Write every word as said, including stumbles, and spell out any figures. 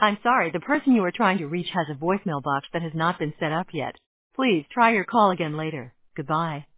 I'm sorry, the person you are trying to reach has a voicemail box that has not been set up yet. Please try your call again later. Goodbye.